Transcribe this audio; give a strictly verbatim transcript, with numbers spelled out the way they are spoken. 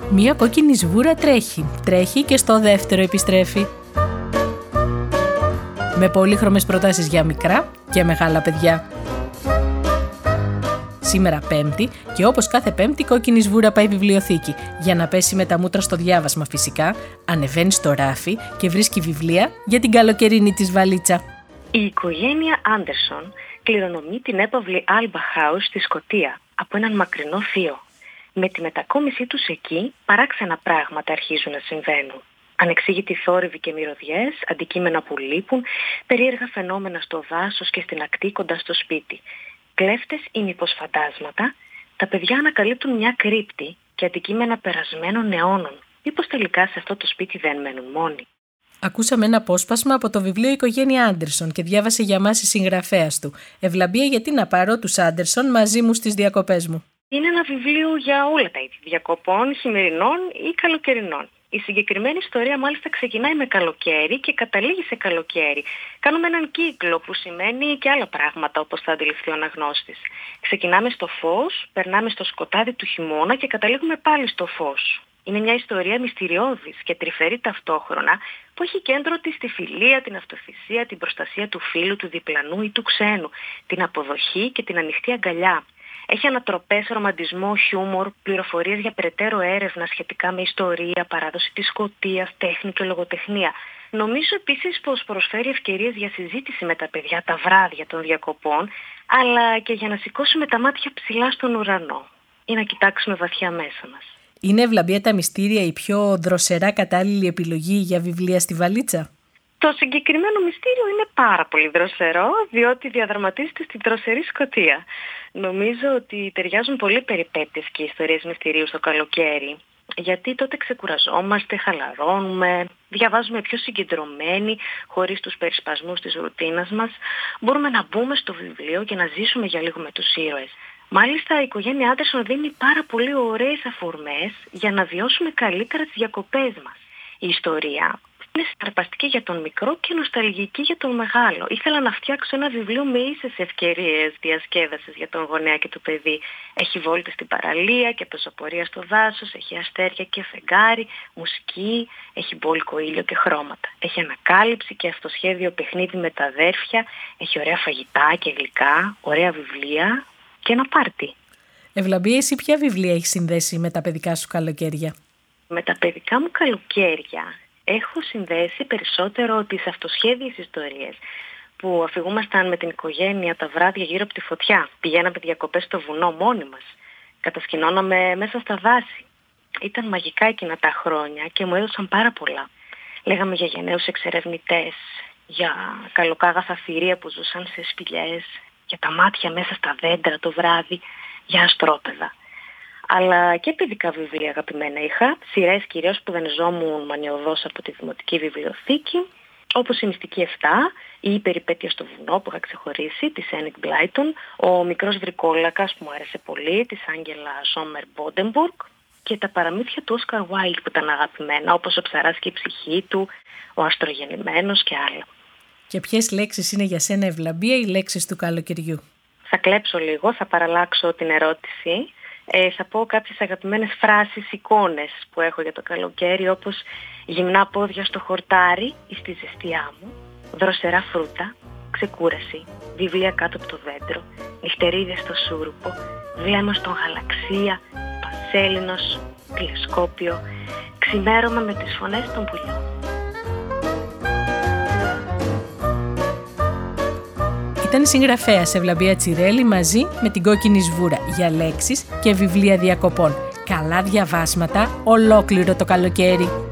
Μία κόκκινη σβούρα τρέχει, τρέχει και στο δεύτερο επιστρέφει. Με πολύχρωμες προτάσεις για μικρά και μεγάλα παιδιά. Σήμερα Πέμπτη και όπως κάθε Πέμπτη κόκκινη σβούρα πάει βιβλιοθήκη. Για να πέσει με τα μούτρα στο διάβασμα φυσικά, ανεβαίνει στο ράφι και βρίσκει βιβλία για την καλοκαιρινή της βαλίτσα. Η οικογένεια Άντερσον κληρονομεί την έπαυλη Alba House στη Σκωτία από έναν μακρινό θείο. Με τη μετακόμισή τους εκεί, παράξενα πράγματα αρχίζουν να συμβαίνουν. Ανεξήγητοι θόρυβοι και μυρωδιές, αντικείμενα που λείπουν, περίεργα φαινόμενα στο δάσος και στην ακτή κοντά στο σπίτι. Κλέφτες ή μήπως φαντάσματα, τα παιδιά ανακαλύπτουν μια κρύπτη και αντικείμενα περασμένων αιώνων. Μήπως τελικά σε αυτό το σπίτι δεν μένουν μόνοι. Ακούσαμε ένα απόσπασμα από το βιβλίο «Οικογένεια Άντερσον» και διάβασε για μας η συγγραφέας του. Ευλαμπία, γιατί να πάρω τους Άντερσον μαζί μου στις διακοπές μου. Είναι ένα βιβλίο για όλα τα είδη διακοπών, χειμερινών ή καλοκαιρινών. Η συγκεκριμένη ιστορία μάλιστα ξεκινάει με καλοκαίρι και καταλήγει σε καλοκαίρι. Κάνουμε έναν κύκλο που σημαίνει και άλλα πράγματα, όπως θα αντιληφθεί ο αναγνώστης. Ξεκινάμε στο φως, περνάμε στο σκοτάδι του χειμώνα και καταλήγουμε πάλι στο φως. Είναι μια ιστορία μυστηριώδης και τρυφερή ταυτόχρονα που έχει κέντρο της τη φιλία, την αυτοθυσία, την προστασία του φίλου, του διπλανού ή του ξένου, την αποδοχή και την ανοιχτή αγκαλιά. Έχει ανατροπές, ρομαντισμό, χιούμορ, πληροφορίες για περαιτέρω έρευνα σχετικά με ιστορία, παράδοση της Σκωτίας, τέχνη και λογοτεχνία. Νομίζω επίσης πως προσφέρει ευκαιρίες για συζήτηση με τα παιδιά τα βράδια των διακοπών, αλλά και για να σηκώσουμε τα μάτια ψηλά στον ουρανό ή να κοιτάξουμε βαθιά μέσα μας. Είναι, Ευλαμπία, τα μυστήρια η πιο δροσερά κατάλληλη επιλογή για βιβλία στη βαλίτσα? Το συγκεκριμένο μυστήριο είναι πάρα πολύ δροσερό, διότι διαδραματίζεται στην δροσερή Σκωτία. Νομίζω ότι ταιριάζουν πολύ περιπέτειες και ιστορίες μυστηρίου στο καλοκαίρι, γιατί τότε ξεκουραζόμαστε, χαλαρώνουμε, διαβάζουμε πιο συγκεντρωμένοι, χωρίς τους περισπασμούς της ρουτίνας μας. Μπορούμε να μπούμε στο βιβλίο και να ζήσουμε για λίγο με τους ήρωες. Μάλιστα, η οικογένεια Άντερσον δίνει πάρα πολύ ωραίες αφορμές για να βιώσουμε καλύτερα τις διακοπές μας. Η ιστορία είναι συναρπαστική για τον μικρό και νοσταλγική για τον μεγάλο. Ήθελα να φτιάξω ένα βιβλίο με ίσες ευκαιρίες διασκέδασης για τον γονέα και το παιδί. Έχει βόλτες στην παραλία και πεζοπορία στο δάσος, έχει αστέρια και φεγγάρι, μουσική, έχει μπόλικο ήλιο και χρώματα. Έχει ανακάλυψη και αυτοσχέδιο παιχνίδι με τα αδέρφια, έχει ωραία φαγητά και γλυκά, ωραία βιβλία και ένα πάρτι. Ευλαμπία, εσύ ποια βιβλία έχεις συνδέσει με τα παιδικά σου καλοκαίρια? Με τα παιδικά μου καλοκαίρια έχω συνδέσει περισσότερο τις αυτοσχέδιες ιστορίες που αφηγούμασταν με την οικογένεια τα βράδια γύρω από τη φωτιά. Πηγαίναμε διακοπές στο βουνό μόνοι μας. Κατασκηνώναμε μέσα στα δάση. Ήταν μαγικά εκείνα τα χρόνια και μου έδωσαν πάρα πολλά. Λέγαμε για γενναίους εξερευνητές, για καλοκάγαθα θηρία που ζούσαν σε σπηλιές, για τα μάτια μέσα στα δέντρα το βράδυ, για αστρόπεδα. Αλλά και παιδικά βιβλία αγαπημένα είχα, σειρές κυρίως που δανειζόμουν μανιωδώς από τη Δημοτική Βιβλιοθήκη, όπως η Μυστική εφτά ή η Περιπέτεια στο βουνό που είχα ξεχωρίσει, της Ένικ Μπλάιτον, ο Μικρός Βρικόλακας που μου άρεσε πολύ, της Άγγελα Σόμερ Μπόντεμπουργκ και τα παραμύθια του Όσκαρ Βάιλντ που ήταν αγαπημένα, όπως ο Ψαράς και η ψυχή του, ο Αστρογεννημένος και άλλα. Και ποιες λέξεις είναι για σένα, Ευλαμπία, οι λέξεις του καλοκαιριού? Θα κλέψω λίγο, θα παραλλάξω την ερώτηση. Ε, θα πω κάποιες αγαπημένες φράσεις, εικόνες που έχω για το καλοκαίρι, όπως γυμνά πόδια στο χορτάρι ή στη ζεστιά μου, δροσερά φρούτα, ξεκούραση, βιβλία κάτω από το δέντρο, νυχτερίδες στο σούρουπο, βλέμμα στον γαλαξία, πανσέλινος, τηλεσκόπιο, ξημέρωμα με τις φωνές των πουλιών. Ήταν η συγγραφέας Ευλαμπία Τσιρέλη μαζί με την κόκκινη σβούρα για λέξεις και βιβλία διακοπών. Καλά διαβάσματα ολόκληρο το καλοκαίρι.